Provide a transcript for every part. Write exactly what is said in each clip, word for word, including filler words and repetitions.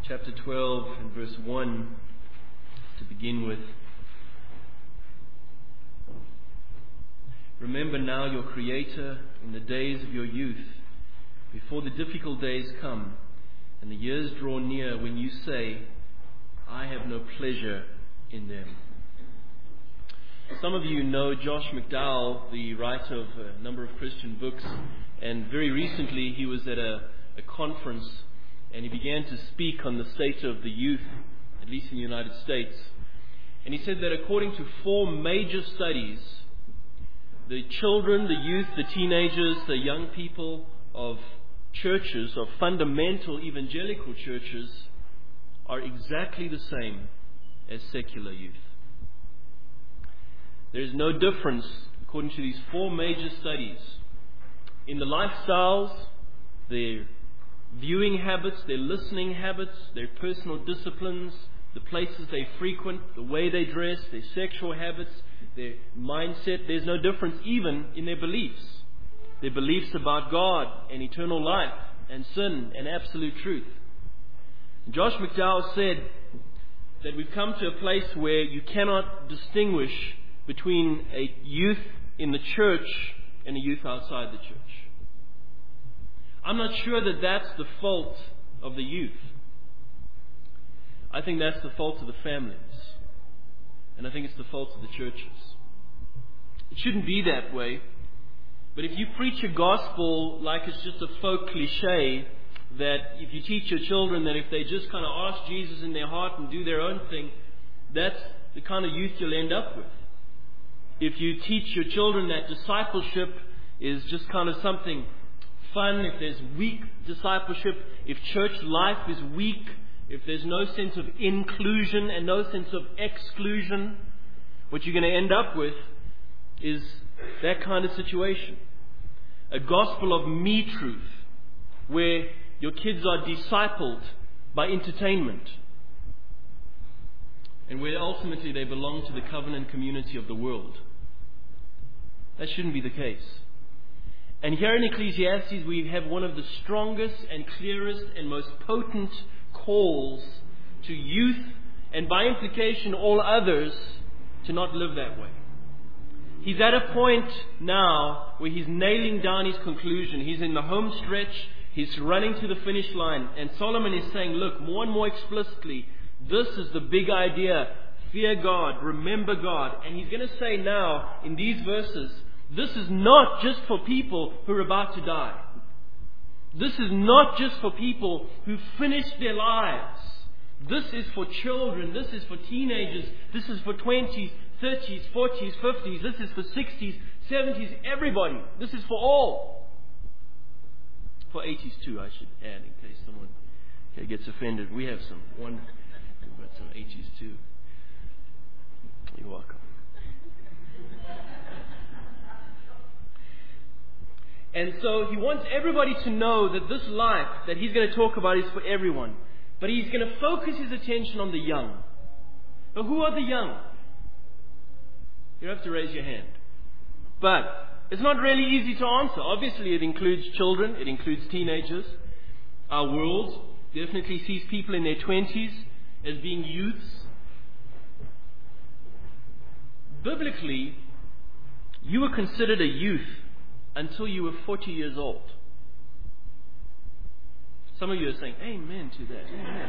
chapter twelve and verse one to begin with. Remember now your Creator in the days of your youth, before the difficult days come and the years draw near when you say, I have no pleasure in them. Some of you know Josh McDowell, the writer of a number of Christian books, and very recently he was at a, a conference and he began to speak on the state of the youth, at least in the United States. And he said that according to four major studies, the children, the youth, the teenagers, the young people of churches, of fundamental evangelical churches, are exactly the same as secular youth. There is no difference, according to these four major studies, in the lifestyles, their viewing habits, their listening habits, their personal disciplines, the places they frequent, the way they dress, their sexual habits, their mindset. There's no difference even in their beliefs. Their beliefs about God and eternal life and sin and absolute truth. Josh McDowell said that we've come to a place where you cannot distinguish between a youth in the church and a youth outside the church. I'm not sure that that's the fault of the youth. I think that's the fault of the families. And I think it's the fault of the churches. It shouldn't be that way. But if you preach a gospel like it's just a folk cliche, that if you teach your children that if they just kind of ask Jesus in their heart and do their own thing, that's the kind of youth you'll end up with. If you teach your children that discipleship is just kind of something fun, if there's weak discipleship, if church life is weak, if there's no sense of inclusion and no sense of exclusion, what you're going to end up with is that kind of situation. A gospel of me truth, where your kids are discipled by entertainment, and where ultimately they belong to the covenant community of the world. That shouldn't be the case. And here in Ecclesiastes we have one of the strongest and clearest and most potent calls to youth, and by implication all others, to not live that way. He's at a point now where he's nailing down his conclusion. He's in the home stretch. He's running to the finish line. And Solomon is saying, look, more and more explicitly, this is the big idea. Fear God. Remember God. And he's going to say now, in these verses, this is not just for people who are about to die. This is not just for people who finished their lives. This is for children. This is for teenagers. This is for twenties, thirties, forties, fifties. This is for sixties, seventies. Everybody. This is for all. For eighties too, I should add, in case someone okay, gets offended. We have some one, we've got some eighties too. You're welcome. And so he wants everybody to know that this life that he's going to talk about is for everyone. But he's going to focus his attention on the young. Now, who are the young? You don't have to raise your hand. But it's not really easy to answer. Obviously, it includes children. It includes teenagers. Our world definitely sees people in their twenties as being youths. Biblically, you were considered a youth until you were forty years old. Some of you are saying, amen to that. Amen.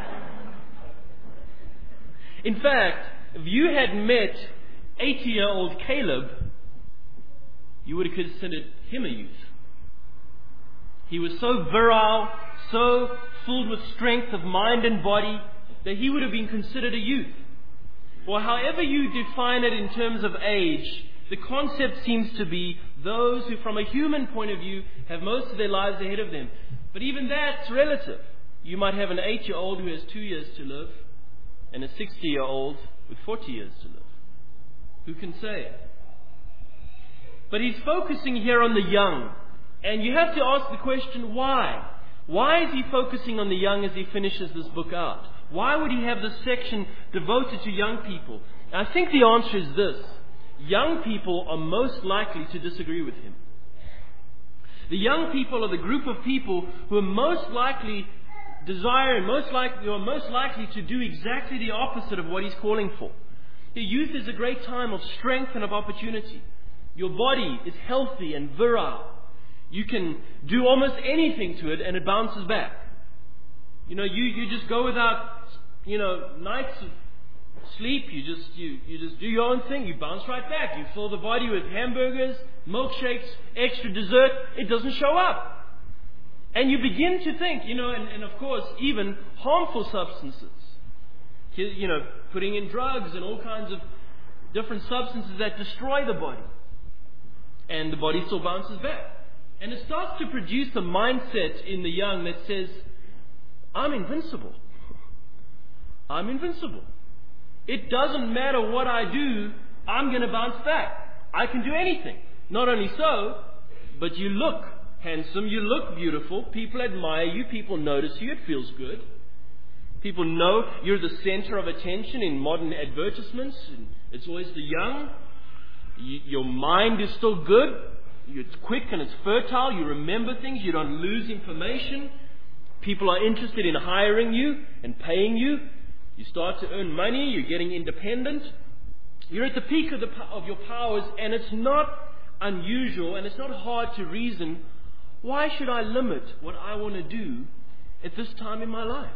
In fact, if you had met eighty-year-old Caleb, you would have considered him a youth. He was so virile, so filled with strength of mind and body, that he would have been considered a youth. Or however you define it in terms of age, the concept seems to be those who, from a human point of view, have most of their lives ahead of them. But even that's relative. You might have an eight-year-old who has two years to live, and a sixty-year-old with forty years to live. Who can say? But he's focusing here on the young. And you have to ask the question, why? Why is he focusing on the young as he finishes this book out? Why would he have this section devoted to young people? I think the answer is this. Young people are most likely to disagree with him. The young people are the group of people who are most likely desire and most likely, you're most likely to do exactly the opposite of what He's calling for. Your youth is a great time of strength and of opportunity. Your body is healthy and virile. You can do almost anything to it and it bounces back. You know, you, you just go without, you know, nights of sleep. You just, you, you just do your own thing. You bounce right back. You fill the body with hamburgers, milkshakes, extra dessert. It doesn't show up. And you begin to think, you know, and, and of course, even harmful substances. You know, putting in drugs and all kinds of different substances that destroy the body. And the body still bounces back. And it starts to produce a mindset in the young that says, I'm invincible. I'm invincible. It doesn't matter what I do, I'm going to bounce back. I can do anything. Not only so, but you look handsome, you look beautiful, people admire you, people notice you, it feels good. People know you're the center of attention in modern advertisements. It's always the young. You, your mind is still good. It's quick and it's fertile. You remember things. You don't lose information. People are interested in hiring you and paying you. You start to earn money. You're getting independent. You're at the peak of, the, of your powers, and it's not unusual and it's not hard to reason, why should I limit what I want to do at this time in my life?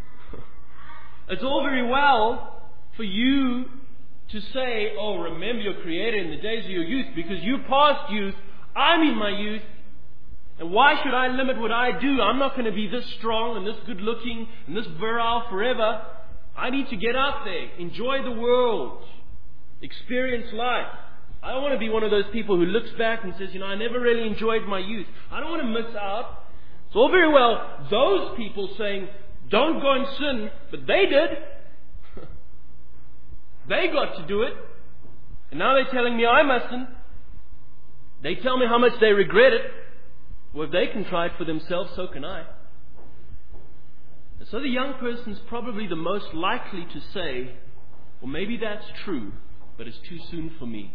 It's all very well for you to say, oh, remember your Creator in the days of your youth, because you're past youth, I'm in my youth, and why should I limit what I do? I'm not going to be this strong and this good looking and this virile forever. I need to get out there, enjoy the world, experience life. I don't want to be one of those people who looks back and says, you know, I never really enjoyed my youth. I don't want to miss out. It's all very well those people saying, don't go and sin, but they did. They got to do it. And now they're telling me I mustn't. They tell me how much they regret it. Well, if they can try it for themselves, so can I. And so the young person's probably the most likely to say, well, maybe that's true, but it's too soon for me.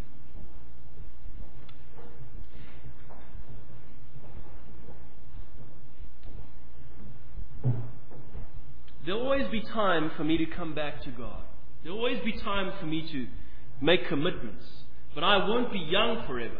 There'll always be time for me to come back to God. There'll always be time for me to make commitments. But I won't be young forever.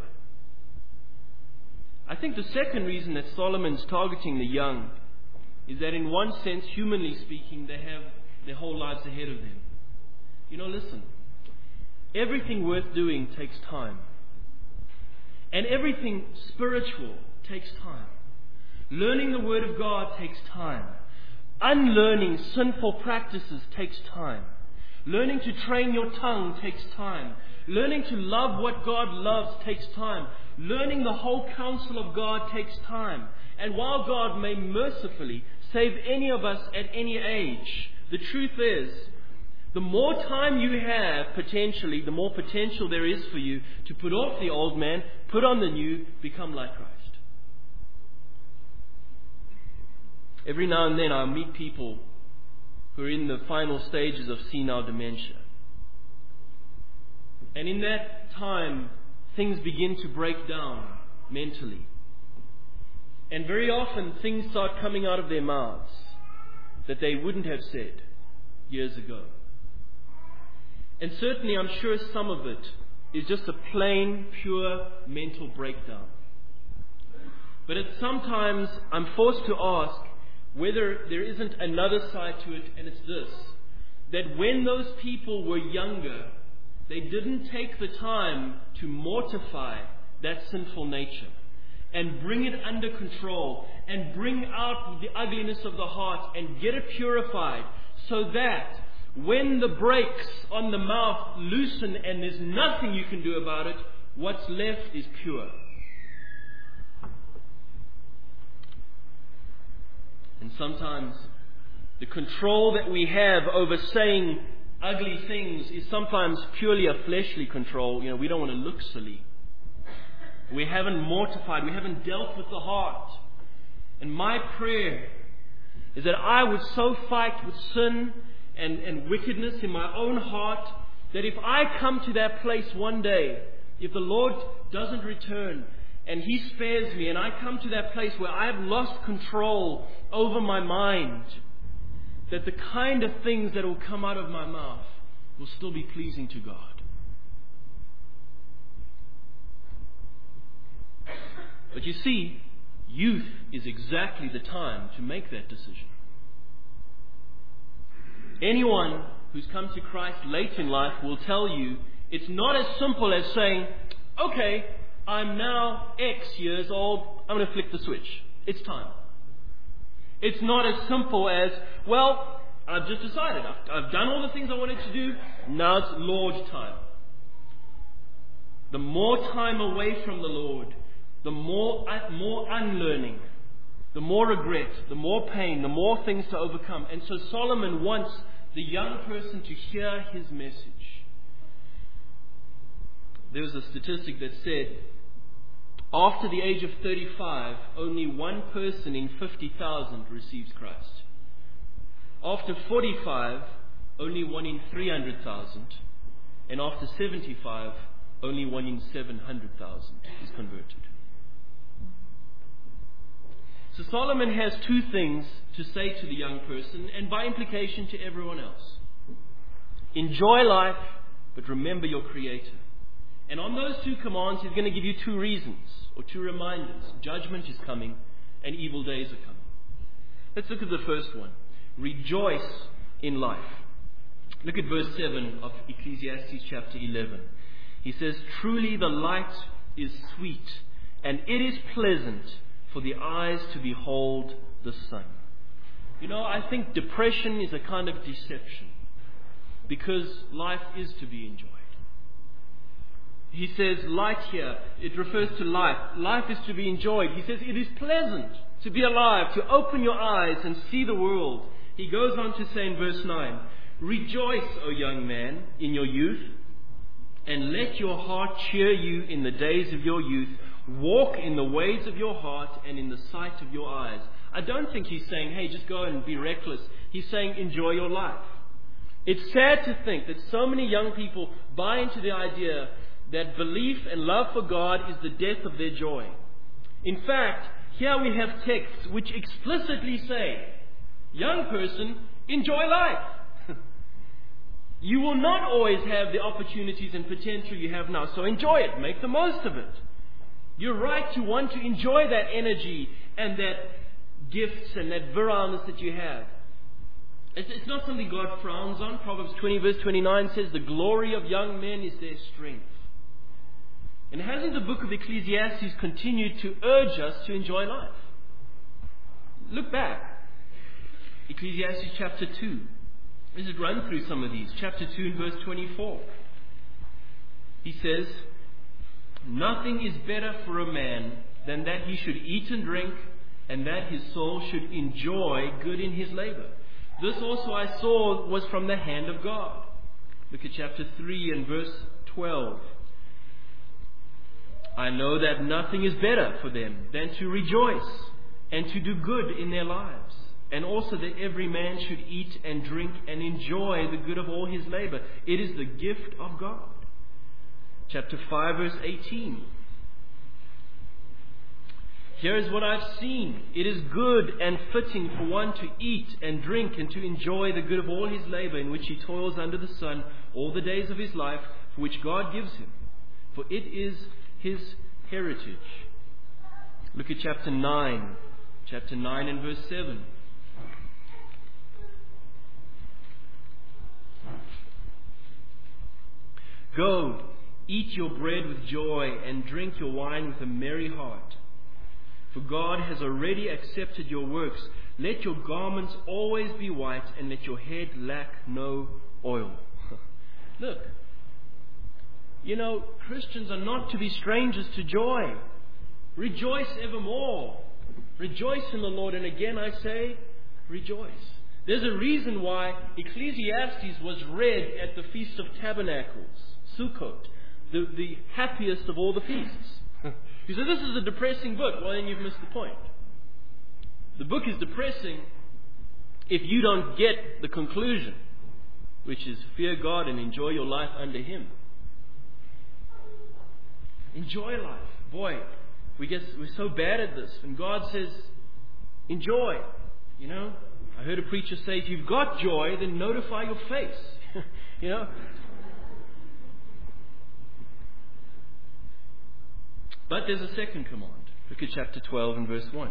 I think the second reason that Solomon's targeting the young is that in one sense, humanly speaking, they have their whole lives ahead of them. You know, listen. Everything worth doing takes time. And everything spiritual takes time. Learning the Word of God takes time. Unlearning sinful practices takes time. Learning to train your tongue takes time. Learning to love what God loves takes time. Learning the whole counsel of God takes time. And while God may mercifully save any of us at any age, the truth is, the more time you have, potentially, the more potential there is for you to put off the old man, put on the new, become like Christ. Every now and then I meet people who are in the final stages of senile dementia. And in that time, things begin to break down mentally. And very often things start coming out of their mouths that they wouldn't have said years ago. And certainly I'm sure some of it is just a plain, pure mental breakdown. But it's sometimes I'm forced to ask whether there isn't another side to it, and it's this: that when those people were younger, they didn't take the time to mortify that sinful nature and bring it under control and bring out the ugliness of the heart and get it purified, so that when the brakes on the mouth loosen and there's nothing you can do about it, what's left is pure. And sometimes the control that we have over saying ugly things is sometimes purely a fleshly control. You know, we don't want to look silly. We haven't mortified. We haven't dealt with the heart. And my prayer is that I would so fight with sin and, and wickedness in my own heart that if I come to that place one day, if the Lord doesn't return and He spares me, and I come to that place where I have lost control over my mind, that the kind of things that will come out of my mouth will still be pleasing to God. But you see, youth is exactly the time to make that decision. Anyone who's come to Christ late in life will tell you it's not as simple as saying, okay, I'm now X years old, I'm going to flick the switch. It's time. It's not as simple as, well, I've just decided. I've, I've done all the things I wanted to do. Now it's Lord time. The more time away from the Lord, the more, more unlearning, the more regret, the more pain, the more things to overcome. And so Solomon wants the young person to hear his message. There was a statistic that said, after the age of thirty-five, only one person in fifty thousand receives Christ. After forty-five, only one in three hundred thousand. And after seventy-five, only one in seven hundred thousand is converted. So Solomon has two things to say to the young person, and by implication to everyone else. Enjoy life, but remember your Creator. And on those two commands, he's going to give you two reasons, or two reminders. Judgment is coming, and evil days are coming. Let's look at the first one. Rejoice in life. Look at verse seven of Ecclesiastes chapter eleven. He says, truly the light is sweet, and it is pleasant for the eyes to behold the sun. You know, I think depression is a kind of deception, because life is to be enjoyed. He says light here, it refers to life. Life is to be enjoyed. He says it is pleasant to be alive, to open your eyes and see the world. He goes on to say in verse nine, rejoice, O young man, in your youth, and let your heart cheer you in the days of your youth. Walk in the ways of your heart and in the sight of your eyes. I don't think he's saying, hey, just go and be reckless. He's saying, enjoy your life. It's sad to think that so many young people buy into the idea that belief and love for God is the death of their joy. In fact, here we have texts which explicitly say, young person, enjoy life. You will not always have the opportunities and potential you have now, so enjoy it. Make the most of it. You're right to want to enjoy that energy and that gifts and that virileness that you have. It's, it's not something God frowns on. Proverbs twenty verse twenty-nine says, the glory of young men is their strength. And hasn't the book of Ecclesiastes continued to urge us to enjoy life? Look back. Ecclesiastes chapter two. Let's just run through some of these. Chapter two and verse twenty-four. He says, nothing is better for a man than that he should eat and drink, and that his soul should enjoy good in his labor. This also I saw was from the hand of God. Look at chapter three and verse twelve. I know that nothing is better for them than to rejoice and to do good in their lives, and also that every man should eat and drink and enjoy the good of all his labor. It is the gift of God. Chapter five verse eighteen. Here is what I've seen. It is good and fitting for one to eat and drink and to enjoy the good of all his labor in which he toils under the sun all the days of his life, for which God gives him. For it is his heritage. Look at chapter nine. Chapter nine and verse seven. Go, eat your bread with joy and drink your wine with a merry heart. For God has already accepted your works. Let your garments always be white, and let your head lack no oil. Look, you know, Christians are not to be strangers to joy. Rejoice evermore. Rejoice in the Lord. And again I say, rejoice. There's a reason why Ecclesiastes was read at the Feast of Tabernacles, Sukkot, the, the happiest of all the feasts. You say, this is a depressing book. Well, then you've missed the point. The book is depressing if you don't get the conclusion, which is fear God and enjoy your life under Him. Enjoy life. Boy, we get, we're so bad at this. When God says, enjoy, you know, I heard a preacher say, if you've got joy, then notify your face. You know? But there's a second command. Look at chapter twelve and verse one.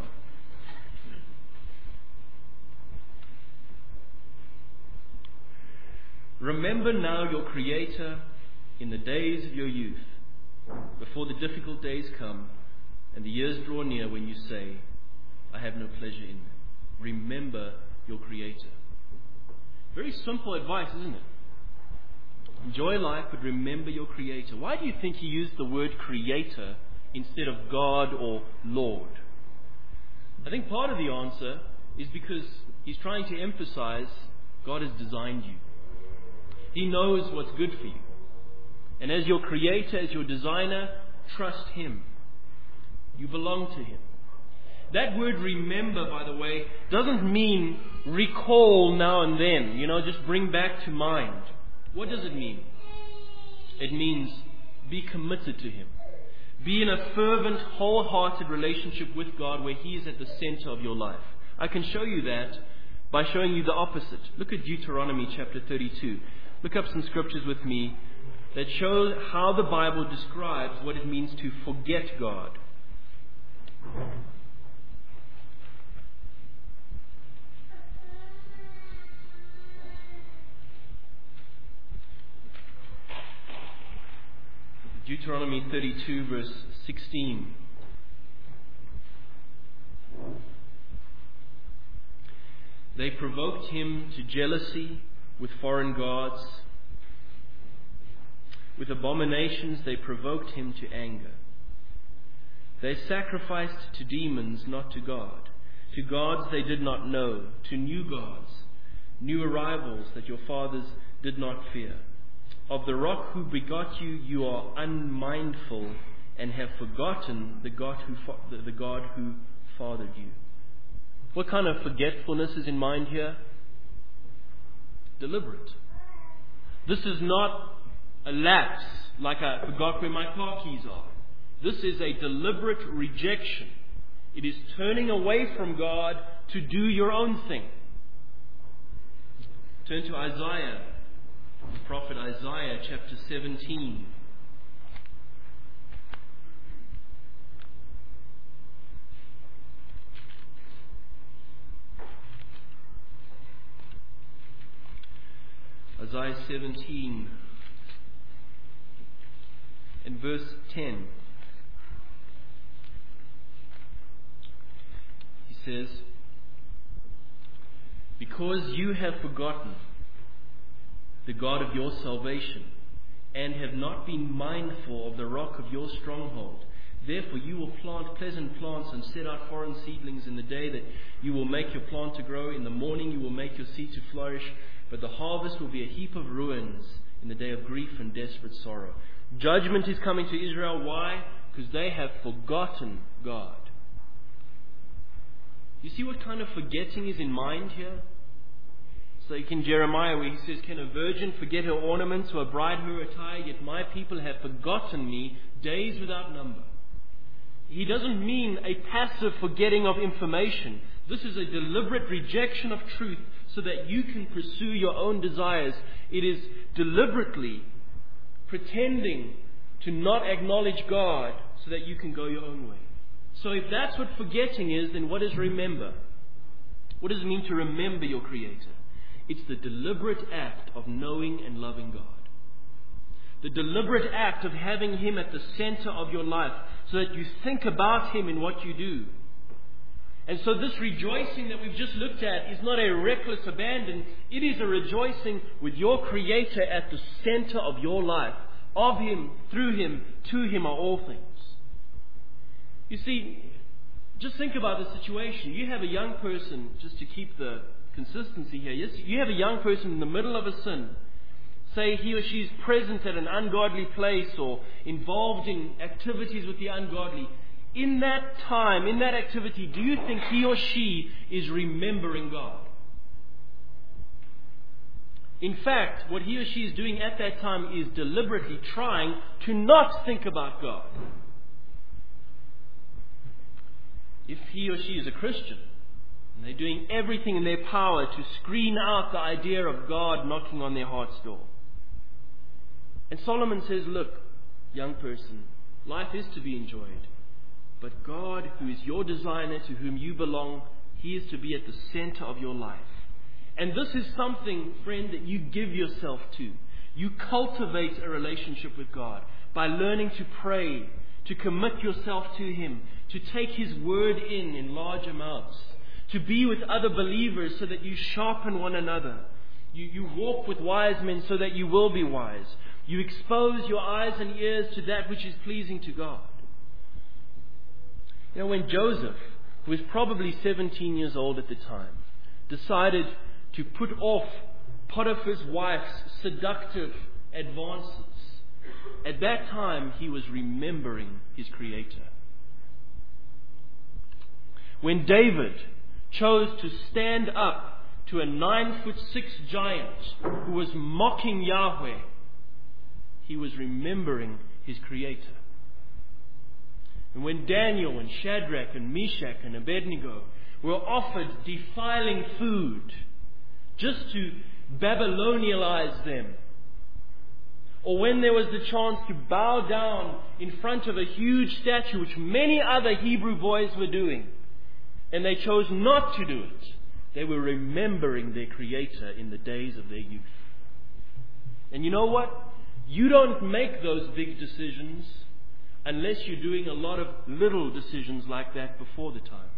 Remember now your Creator in the days of your youth, before the difficult days come and the years draw near when you say, I have no pleasure in them. Remember your Creator. Very simple advice, isn't it? Enjoy life, but remember your Creator. Why do you think he used the word Creator instead of God or Lord? I think part of the answer is because he's trying to emphasize God has designed you. He knows what's good for you. And as your Creator, as your designer, trust Him. You belong to Him. That word remember, by the way, doesn't mean recall now and then. You know, just bring back to mind. What does it mean? It means be committed to Him. Be in a fervent, wholehearted relationship with God where He is at the center of your life. I can show you that by showing you the opposite. Look at Deuteronomy chapter thirty-two. Look up some scriptures with me that show how the Bible describes what it means to forget God. Deuteronomy thirty-two verse sixteen. They provoked him to jealousy with foreign gods. With abominations they provoked him to anger. They sacrificed to demons, not to God. To gods they did not know, to new gods, new arrivals that your fathers did not fear. Of the rock who begot you, you are unmindful and have forgotten the God who, fa- the God who fathered you. What kind of forgetfulness is in mind here? Deliberate. This is not a lapse, like I forgot where my car keys are. This is a deliberate rejection. It is turning away from God to do your own thing. Turn to Isaiah, the prophet Isaiah, chapter seventeen. Isaiah seventeen and verse ten. He says, because you have forgotten the God of your salvation and have not been mindful of the rock of your stronghold, therefore you will plant pleasant plants and set out foreign seedlings in the day that you will make your plant to grow. In the morning you will make your seed to flourish. But the harvest will be a heap of ruins in the day of grief and desperate sorrow. Judgment is coming to Israel. Why? Because they have forgotten God. You see what kind of forgetting is in mind here? It's like in Jeremiah where he says, can a virgin forget her ornaments or a bride her attire? Yet my people have forgotten me days without number. He doesn't mean a passive forgetting of information. This is a deliberate rejection of truth so that you can pursue your own desires. It is deliberately pretending to not acknowledge God so that you can go your own way. So if that's what forgetting is, then what is remember? What does it mean to remember your Creator? It's the deliberate act of knowing and loving God. The deliberate act of having Him at the center of your life so that you think about Him in what you do. And so this rejoicing that we've just looked at is not a reckless abandon. It is a rejoicing with your Creator at the center of your life. Of Him, through Him, to Him are all things. You see, just think about the situation. You have a young person, just to keep the consistency here. Yes, you have a young person in the middle of a sin. Say he or she is present at an ungodly place or involved in activities with the ungodly. In that time, in that activity, do you think he or she is remembering God? In fact, what he or she is doing at that time is deliberately trying to not think about God. If he or she is a Christian, And they're doing everything in their power to screen out the idea of God knocking on their heart's door. And Solomon says, look, young person, life is to be enjoyed. But God, who is your designer, to whom you belong, He is to be at the center of your life. And this is something, friend, that you give yourself to. You cultivate a relationship with God by learning to pray, to commit yourself to Him, to take His word in in large amounts, to be with other believers so that you sharpen one another. You, you walk with wise men so that you will be wise. You expose your eyes and ears to that which is pleasing to God. You know, when Joseph, who was probably seventeen years old at the time, decided to put off Potiphar's wife's seductive advances, at that time he was remembering his Creator. When David chose to stand up to a nine foot six giant who was mocking Yahweh, he was remembering his Creator. And when Daniel and Shadrach and Meshach and Abednego were offered defiling food just to Babylonialize them, or when there was the chance to bow down in front of a huge statue, which many other Hebrew boys were doing, and they chose not to do it, they were remembering their Creator in the days of their youth. And you know what? You don't make those big decisions unless you're doing a lot of little decisions like that before the time.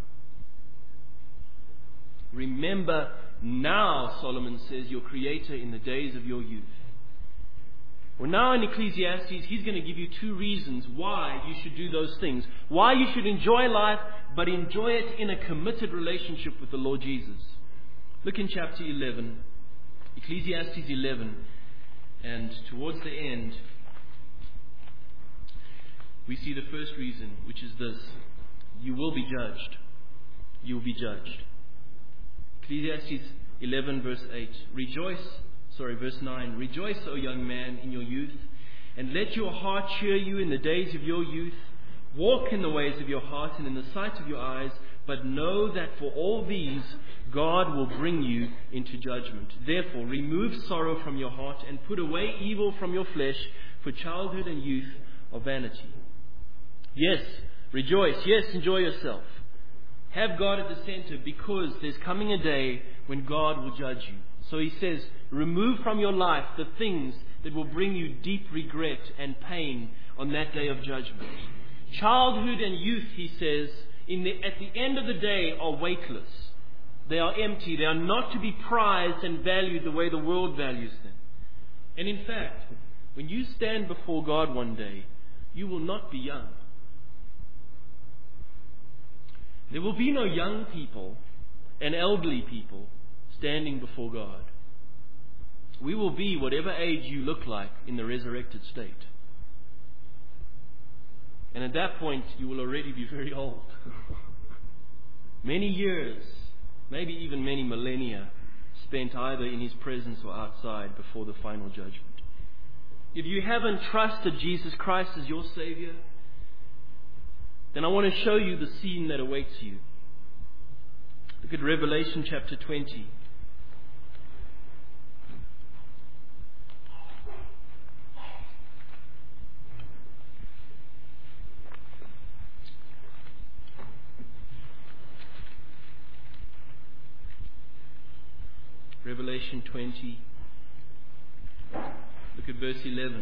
Remember now, Solomon says, your Creator in the days of your youth. Well, now in Ecclesiastes, he's going to give you two reasons why you should do those things. Why you should enjoy life, but enjoy it in a committed relationship with the Lord Jesus. Look in chapter eleven, Ecclesiastes eleven, and towards the end, we see the first reason, which is this: you will be judged. You will be judged. Ecclesiastes eleven verse eight. Rejoice, sorry, verse nine. Rejoice, O young man, in your youth, and let your heart cheer you in the days of your youth. Walk in the ways of your heart and in the sight of your eyes, but know that for all these God will bring you into judgment. Therefore, remove sorrow from your heart and put away evil from your flesh, for childhood and youth are vanity. Yes, rejoice. Yes, enjoy yourself. Have God at the center, because there's coming a day when God will judge you. So he says, remove from your life the things that will bring you deep regret and pain on that day of judgment. Childhood and youth, he says, in the, at the end of the day are weightless. They are empty. They are not to be prized and valued the way the world values them. And in fact, when you stand before God one day, you will not be young. There will be no young people and elderly people standing before God. We will be whatever age you look like in the resurrected state. And at that point, you will already be very old. Many years, maybe even many millennia, spent either in His presence or outside before the final judgment. If you haven't trusted Jesus Christ as your Savior, then I want to show you the scene that awaits you. Look at Revelation chapter twenty. Revelation twenty. Look at verse eleven.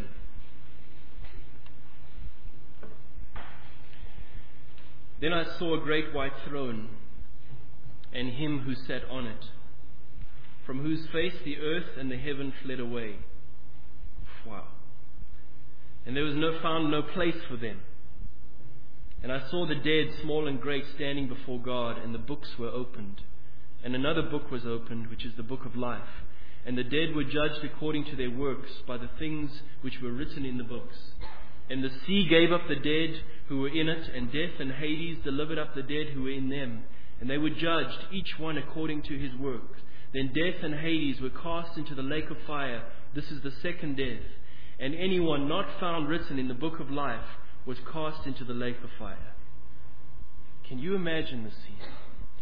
Then I saw a great white throne, and Him who sat on it, from whose face the earth and the heaven fled away. Wow. And there was no found no place for them. And I saw the dead, small and great, standing before God, and the books were opened. And another book was opened, which is the book of life. And the dead were judged according to their works by the things which were written in the books. And the sea gave up the dead who were in it, and death and Hades delivered up the dead who were in them. And they were judged, each one according to his work. Then death and Hades were cast into the lake of fire. This is the second death. And anyone not found written in the book of life was cast into the lake of fire. Can you imagine the scene?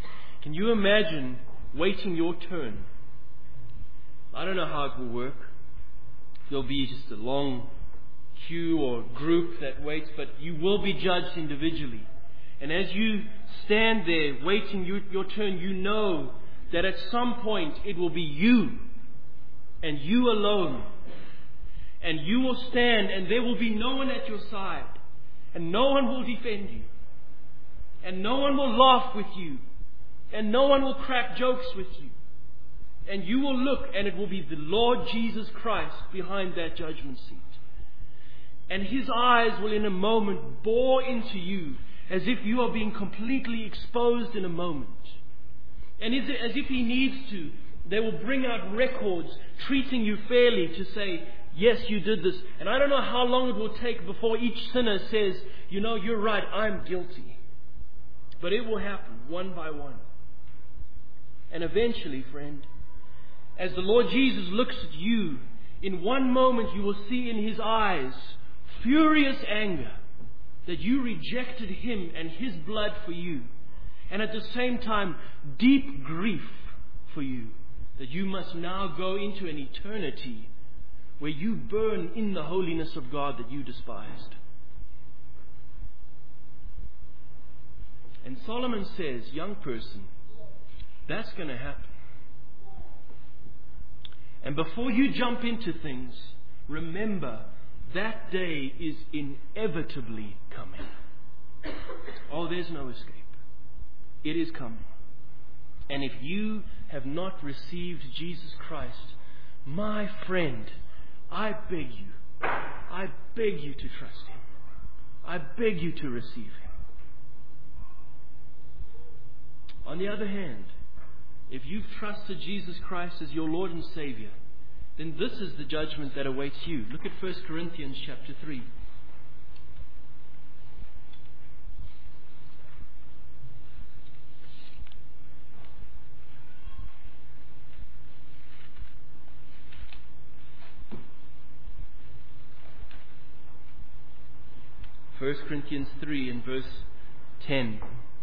Can you imagine waiting your turn? I don't know how it will work. There'll be just a long queue or group that waits, but you will be judged individually. And as you stand there waiting your, your turn, you know that at some point it will be you and you alone. And you will stand and there will be no one at your side. And no one will defend you. And no one will laugh with you. And no one will crack jokes with you. And you will look and it will be the Lord Jesus Christ behind that judgment seat. And His eyes will in a moment bore into you as if you are being completely exposed in a moment. And as if He needs to, they will bring out records treating you fairly to say, yes, you did this. And I don't know how long it will take before each sinner says, you know, you're right, I'm guilty. But it will happen one by one. And eventually, friend, as the Lord Jesus looks at you, in one moment you will see in His eyes furious anger that you rejected Him and His blood for you. And at the same time, deep grief for you, that you must now go into an eternity where you burn in the holiness of God that you despised. And Solomon says, young person, that's going to happen. And before you jump into things, remember that day is inevitably coming. Oh, there's no escape. It is coming. And if you have not received Jesus Christ, my friend, I beg you, I beg you to trust Him. I beg you to receive Him. On the other hand, if you've trusted Jesus Christ as your Lord and Savior, then this is the judgment that awaits you. Look at First Corinthians chapter three. First Corinthians three and verse ten.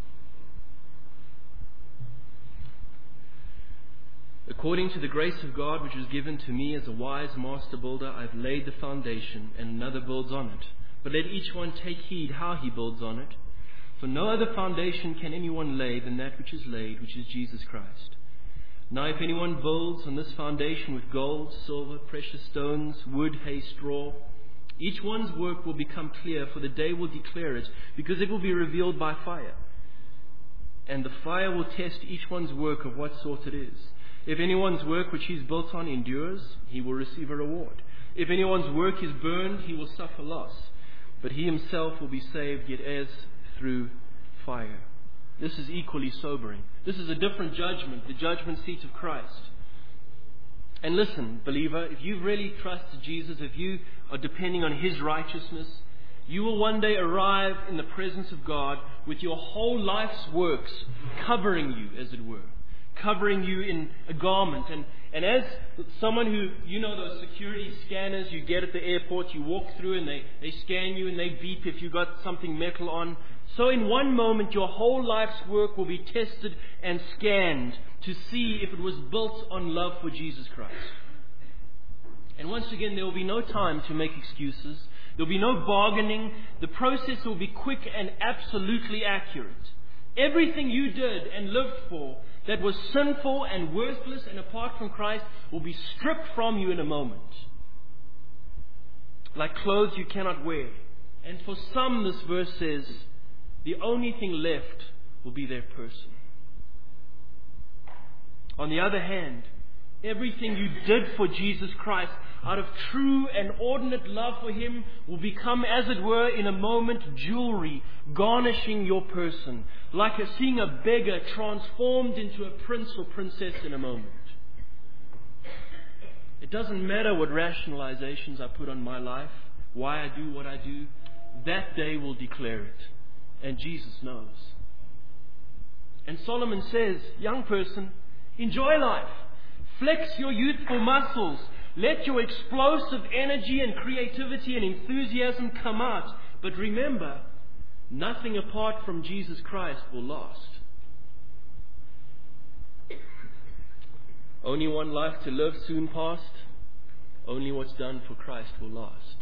According to the grace of God which was given to me as a wise master builder, I've laid the foundation, and another builds on it. But let each one take heed how he builds on it. For no other foundation can anyone lay than that which is laid, which is Jesus Christ. Now if anyone builds on this foundation with gold, silver, precious stones, wood, hay, straw, each one's work will become clear, for the day will declare it, because it will be revealed by fire. And the fire will test each one's work of what sort it is. If anyone's work which he's built on endures, he will receive a reward. If anyone's work is burned, he will suffer loss. But he himself will be saved, yet as through fire. This is equally sobering. This is a different judgment, the judgment seat of Christ. And listen, believer, if you've really trusted Jesus, if you are depending on His righteousness, you will one day arrive in the presence of God with your whole life's works covering you, as it were. Covering you in a garment. And, and as someone who, you know those security scanners you get at the airport, you walk through and they, they scan you and they beep if you've got something metal on. So in one moment your whole life's work will be tested and scanned to see if it was built on love for Jesus Christ. And once again, there will be no time to make excuses. There will be no bargaining. The process will be quick and absolutely accurate. Everything you did and lived for that was sinful and worthless and apart from Christ will be stripped from you in a moment. Like clothes you cannot wear. And for some, this verse says, the only thing left will be their person. On the other hand, everything you did for Jesus Christ out of true and ordinate love for Him will become, as it were, in a moment, jewelry garnishing your person, like a, seeing a beggar transformed into a prince or princess in a moment. It doesn't matter what rationalizations I put on my life, why I do what I do. That day will declare it, and Jesus knows. And Solomon says, young person, enjoy life. Flex your youthful muscles. Let your explosive energy and creativity and enthusiasm come out. But remember, nothing apart from Jesus Christ will last. Only one life to live, soon past. Only what's done for Christ will last.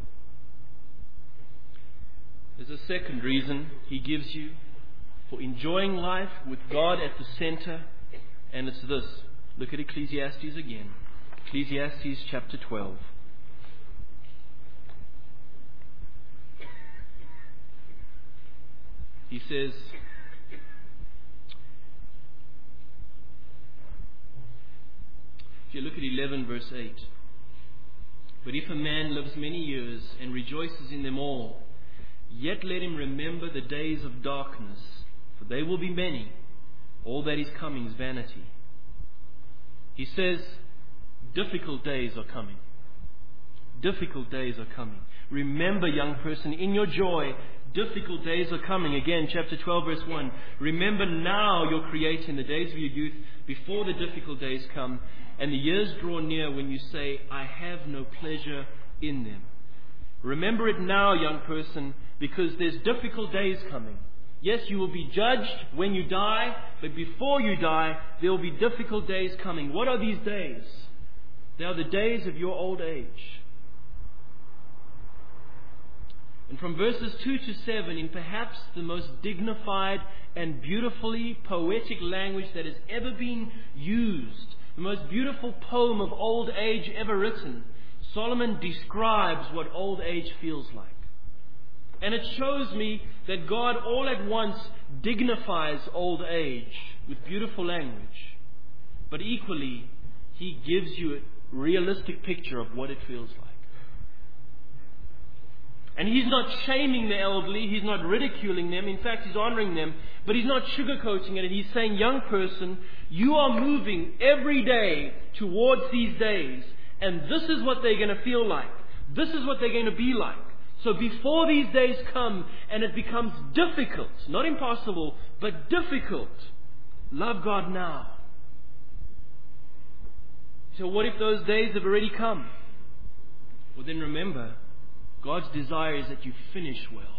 There's a second reason He gives you for enjoying life with God at the center, and it's this. Look at Ecclesiastes again. Ecclesiastes chapter twelve. He says, if you look at eleven verse eight, but if a man lives many years and rejoices in them all, yet let him remember the days of darkness, for they will be many. All that is coming is vanity. He says, difficult days are coming. Difficult days are coming. Remember, young person, in your joy, difficult days are coming. Again, chapter twelve, verse one. Remember now your Creator in the days of your youth, before the difficult days come, and the years draw near when you say, I have no pleasure in them. Remember it now, young person, because there's difficult days coming. Yes, you will be judged when you die, but before you die, there will be difficult days coming. What are these days? They are the days of your old age. And from verses two to seven, in perhaps the most dignified and beautifully poetic language that has ever been used, the most beautiful poem of old age ever written, Solomon describes what old age feels like. And it shows me that God all at once dignifies old age with beautiful language, but equally He gives you a realistic picture of what it feels like. And He's not shaming the elderly, He's not ridiculing them, in fact He's honoring them, but He's not sugarcoating it. He's saying, young person, you are moving every day towards these days, and this is what they're going to feel like. This is what they're going to be like. So before these days come and it becomes difficult, not impossible, but difficult, love God now. So what if those days have already come? Well, then remember, God's desire is that you finish well.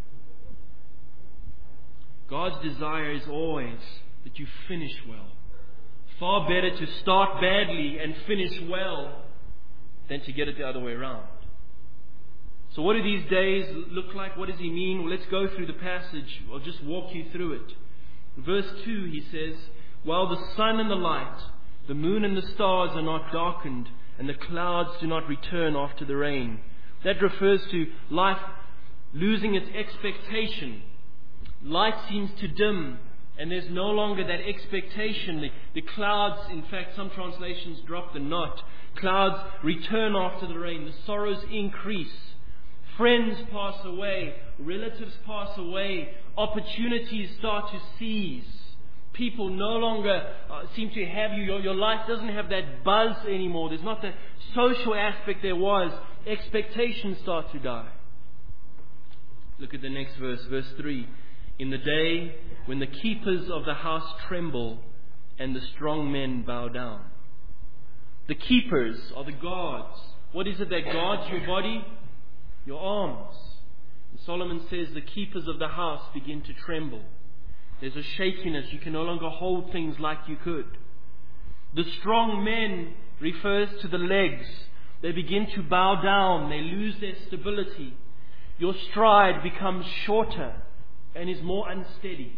God's desire is always that you finish well. Far better to start badly and finish well than to get it the other way around. So what do these days look like? What does He mean? Well, let's go through the passage. I'll just walk you through it. Verse two, he says, while the sun and the light, the moon and the stars are not darkened, and the clouds do not return after the rain. That refers to life losing its expectation. Light seems to dim, and there's no longer that expectation. The, the clouds, in fact, some translations drop the knot. Clouds return after the rain. The sorrows increase. Friends pass away. Relatives pass away. Opportunities start to cease. People no longer uh, seem to have you. Your, your life doesn't have that buzz anymore. There's not the social aspect there was. Expectations start to die. Look at the next verse, verse three. In the day when the keepers of the house tremble and the strong men bow down. The keepers are the guards. What is it that guards your body? Your arms. And Solomon says the keepers of the house begin to tremble. There's a shakiness. You can no longer hold things like you could. The strong men refers to the legs. They begin to bow down. They lose their stability. Your stride becomes shorter and is more unsteady.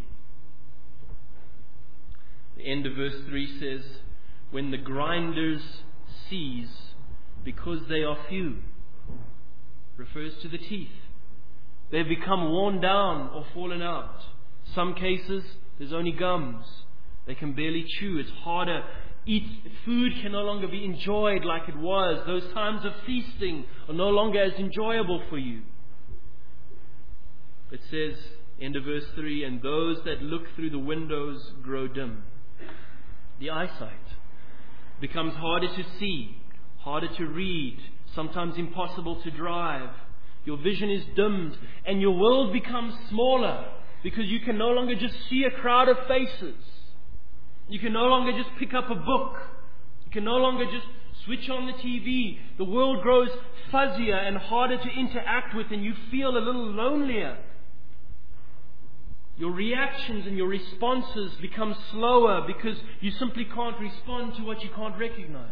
The end of verse three says, when the grinders cease because they are few, refers to the teeth. They've become worn down or fallen out. Some cases, there's only gums. They can barely chew. It's harder. Eat food can no longer be enjoyed like it was. Those times of feasting are no longer as enjoyable for you. It says, end of verse three, and those that look through the windows grow dim. The eyesight becomes harder to see, harder to read, sometimes impossible to drive. Your vision is dimmed and your world becomes smaller because you can no longer just see a crowd of faces. You can no longer just pick up a book. You can no longer just switch on the T V. The world grows fuzzier and harder to interact with, and you feel a little lonelier. Your reactions and your responses become slower because you simply can't respond to what you can't recognize.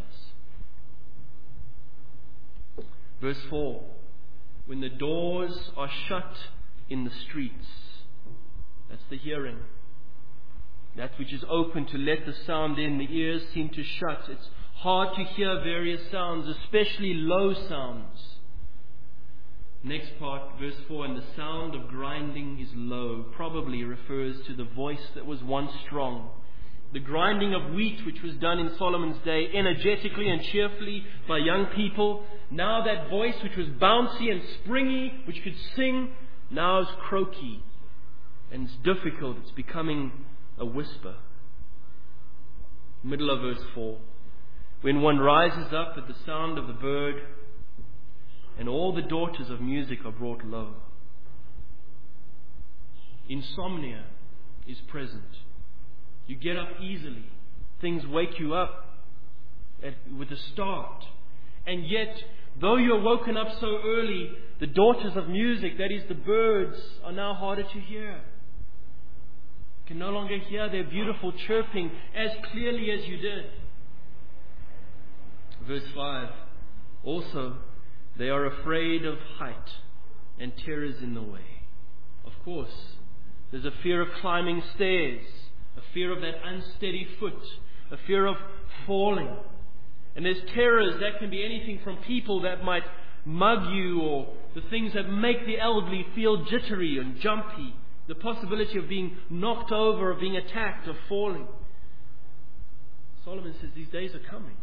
Verse four. When the doors are shut in the streets, that's the hearing. That which is open to let the sound in, the ears seem to shut. It's hard to hear various sounds, especially low sounds. Next part, verse four, and the sound of grinding is low, probably refers to the voice that was once strong. The grinding of wheat, which was done in Solomon's day, energetically and cheerfully by young people. Now that voice, which was bouncy and springy, which could sing, now is croaky. And it's difficult. It's becoming a whisper. Middle of verse four. When one rises up at the sound of the bird, and all the daughters of music are brought low. Insomnia is present. You get up easily. Things wake you up at, with a start. And yet, though you're woken up so early, the daughters of music, that is the birds, are now harder to hear. You can no longer hear their beautiful chirping as clearly as you did. Verse five. Also, they are afraid of height and terrors in the way. Of course, there's a fear of climbing stairs, a fear of that unsteady foot, a fear of falling. And there's terrors that can be anything from people that might mug you, or the things that make the elderly feel jittery and jumpy, the possibility of being knocked over, of being attacked, of falling. Solomon says these days are coming.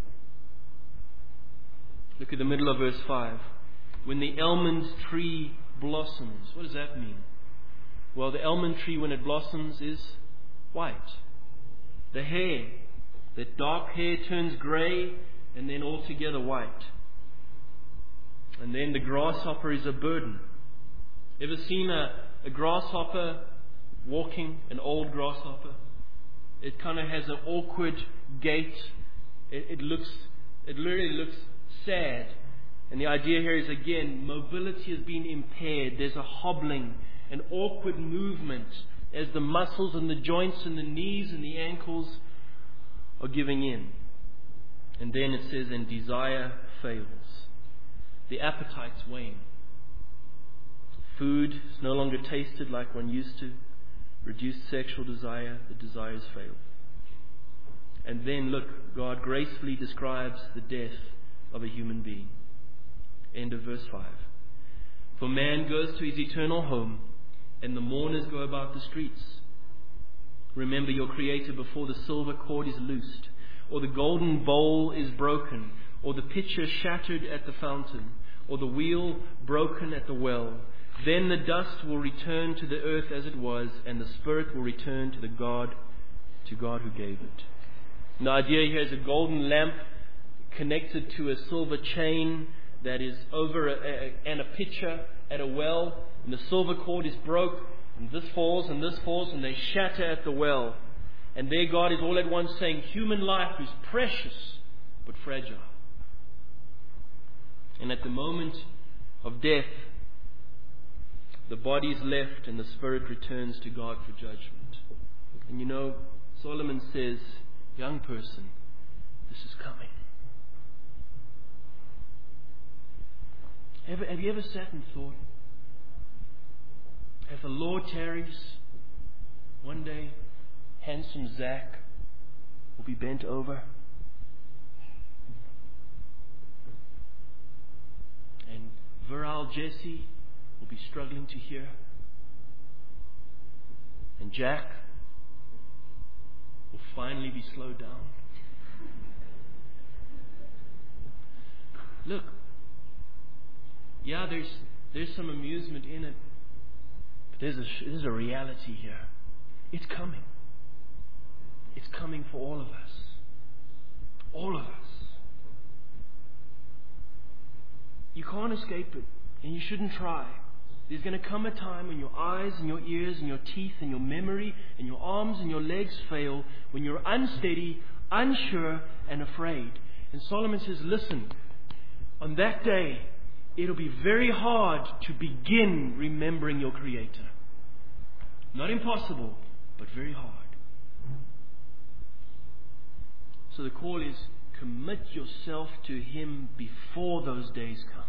Look at the middle of verse five. When the almond tree blossoms. What does that mean? Well, the almond tree, when it blossoms, is white. The hair, that dark hair turns grey and then altogether white. And then the grasshopper is a burden. Ever seen a, a grasshopper walking, an old grasshopper? It kind of has an awkward gait. It, it looks, it literally looks sad. And the idea here is, again, mobility has been impaired. There's a hobbling, an awkward movement as the muscles and the joints and the knees and the ankles are giving in. And then it says, and desire fails. The appetites wane. Food is no longer tasted like one used to. Reduced sexual desire, the desires fail. And then look, God gracefully describes the death of a human being. End of verse five. For man goes to his eternal home, and the mourners go about the streets. Remember your Creator before the silver cord is loosed, or the golden bowl is broken, or the pitcher shattered at the fountain, or the wheel broken at the well. Then the dust will return to the earth as it was, and the spirit will return to the God, to God who gave it. And the idea here is a golden lamp connected to a silver chain that is over a, a, and a pitcher at a well, and the silver cord is broke, and this falls and this falls, and they shatter at the well. And there God is all at once saying, human life is precious but fragile. And at the moment of death, the body is left and the spirit returns to God for judgment. And you know, Solomon says, young person, this is coming. Ever, have you ever sat and thought, if the Lord tarries, one day handsome Zach will be bent over, and virile Jesse will be struggling to hear, and Jack will finally be slowed down? Look, yeah, there's there's some amusement in it, but there's a there's a reality here. It's coming. It's coming for all of us. All of us. You can't escape it, and you shouldn't try. There's going to come a time when your eyes and your ears and your teeth and your memory and your arms and your legs fail, when you're unsteady, unsure, and afraid. And Solomon says, listen, on that day, it'll be very hard to begin remembering your Creator. Not impossible, but very hard. So the call is, commit yourself to Him before those days come.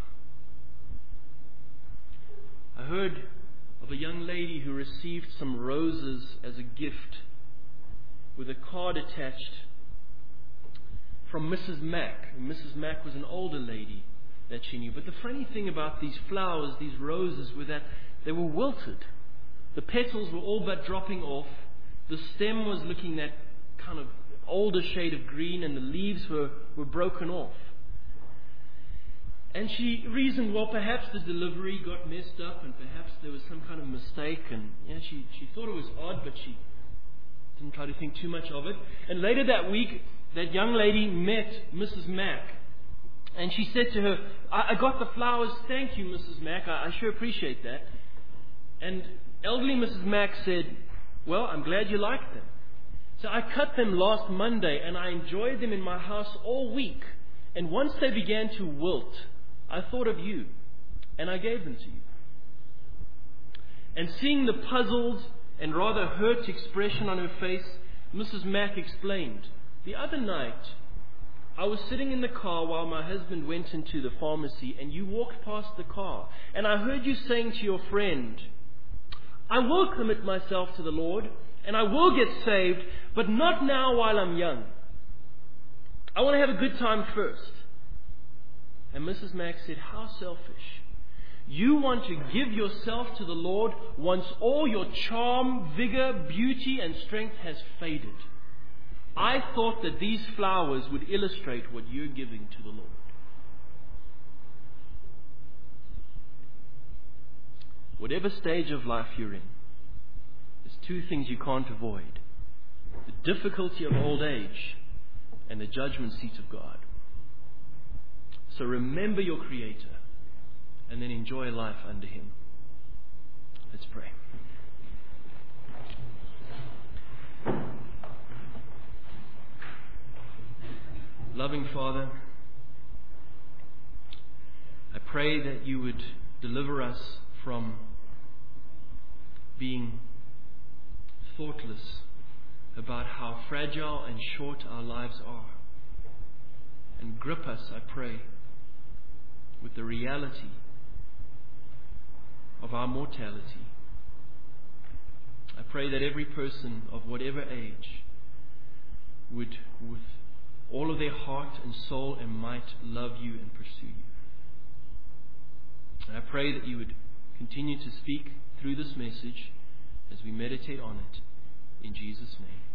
I heard of a young lady who received some roses as a gift with a card attached from Missus Mack. Missus Mack was an older lady that she knew. But the funny thing about these flowers, these roses, were that they were wilted. The petals were all but dropping off. The stem was looking that kind of older shade of green, and the leaves were, were broken off. And she reasoned, well, perhaps the delivery got messed up, and perhaps there was some kind of mistake. And yeah, she, she thought it was odd, but she didn't try to think too much of it. And later that week, that young lady met Missus Mack. And she said to her, I, I got the flowers. Thank you, Missus Mack. I, I sure appreciate that. And elderly Missus Mack said, well, I'm glad you liked them. So I cut them last Monday, and I enjoyed them in my house all week. And once they began to wilt, I thought of you, and I gave them to you. And seeing the puzzled and rather hurt expression on her face, Missus Mack explained, the other night, I was sitting in the car while my husband went into the pharmacy, and you walked past the car, and I heard you saying to your friend, I will commit myself to the Lord, and I will get saved, but not now while I'm young. I want to have a good time first. And Missus Mack said, how selfish. You want to give yourself to the Lord once all your charm, vigor, beauty, and strength has faded. I thought that these flowers would illustrate what you're giving to the Lord. Whatever stage of life you're in, there's two things you can't avoid. The difficulty of old age and the judgment seat of God. So remember your Creator and then enjoy life under Him. Let's pray. Loving Father, I pray that you would deliver us from being thoughtless about how fragile and short our lives are. And grip us, I pray, with the reality of our mortality. I pray that every person of whatever age would, with all of their heart and soul and might, love you and pursue you. And I pray that you would continue to speak through this message as we meditate on it. In Jesus' name.